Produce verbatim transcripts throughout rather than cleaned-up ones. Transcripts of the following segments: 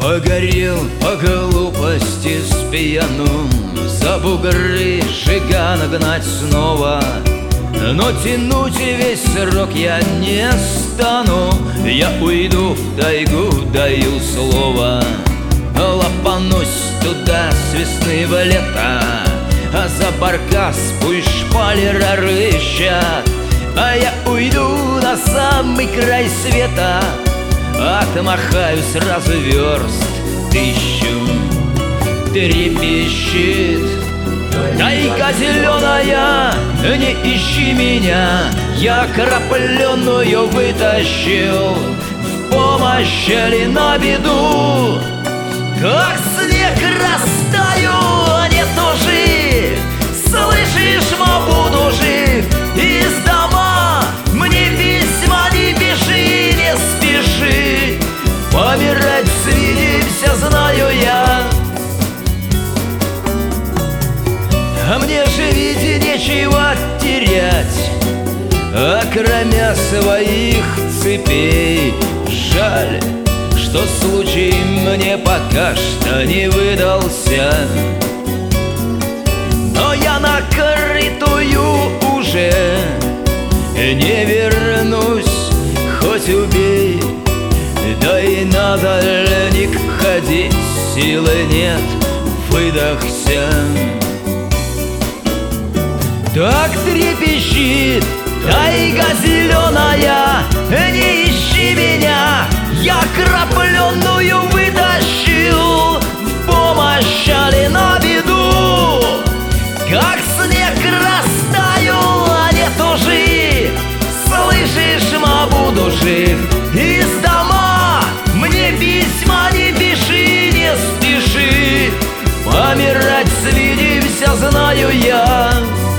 Погорел по глупости с пьяну, за бугры жигана гнать снова. Но тянуть весь срок я не стану, я уйду в тайгу, даю слово. Лопанусь туда с весны в лето, а за баркас пусть шпалера рыщат. А я уйду на самый край света, отмахаю сразу верст тысячу. Трепещет тайга зеленая, не ищи меня, я крапленую вытащил в помощь или на беду. Как снег растаю, не тужи, слышишь, ма, буду жив. Из дома мне письма не пиши, не спеши, помирать свидимся, знаю я. А мне же ведь нечего терять, окромя своих цепей. Жаль, что случай мне пока что не выдался, но я на крытую уже не вернусь, хоть убей. Да и на дальник ходить силы нет, выдохся. Так трепещет тайга зеленая, не ищи меня, я крапленую вытащил в помощь или на беду. Как снег растаю, не тужи, слышишь, ма, буду жив. Из дома мне письма не пиши, не спеши, помирать свидимся, знаю я.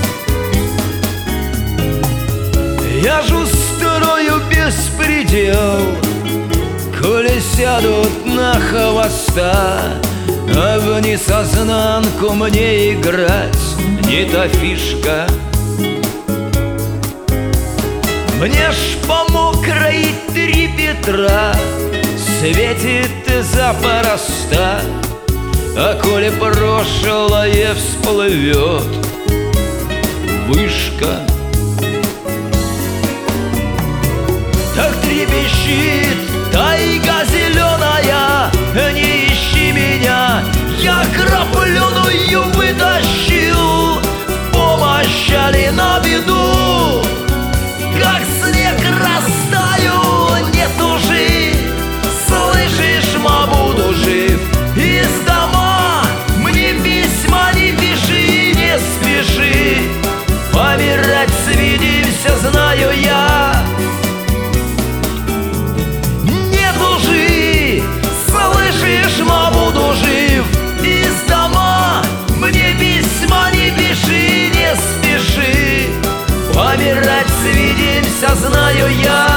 Я ж устрою беспредел, коли сядут на хвоста, а в несознанку мне играть не та фишка. Мне ж по мокрой три Петра светит запросто, а коли прошлое всплывет, вышка. Так трепещет тайга зеленая, не ищи меня, я крапленую вытащил в помощь или на беду. Как снег растаю, не тужи, слышишь, ма, буду жив. Из дома мне письма не пиши, не спеши, помирать свидимся, знаю я. Буду жив. Из дома мне письма не пиши, не спеши, помирать свидимся, знаю я.